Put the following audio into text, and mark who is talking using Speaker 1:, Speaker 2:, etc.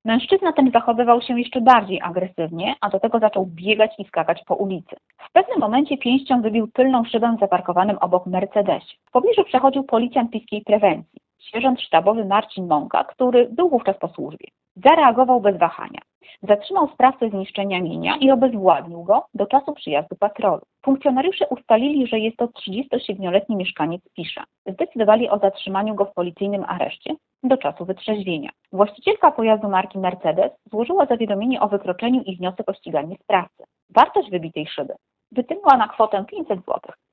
Speaker 1: Mężczyzna ten zachowywał się jeszcze bardziej agresywnie, a do tego zaczął biegać i skakać po ulicy. W pewnym momencie pięścią wybił tylną szybę w zaparkowanym obok Mercedesie. W pobliżu przechodził policjant miejskiej prewencji, sierżant sztabowy Marcin Mąka, który był wówczas po służbie. Zareagował bez wahania. Zatrzymał sprawcę zniszczenia mienia i obezwładnił go do czasu przyjazdu patrolu. Funkcjonariusze ustalili, że jest to 37-letni mieszkaniec Pisza. Zdecydowali o zatrzymaniu go w policyjnym areszcie do czasu wytrzeźwienia. Właścicielka pojazdu marki Mercedes złożyła zawiadomienie o wykroczeniu i wniosek o ściganie sprawcy. Wartość wybitej szyby wyceniła na kwotę 500 zł.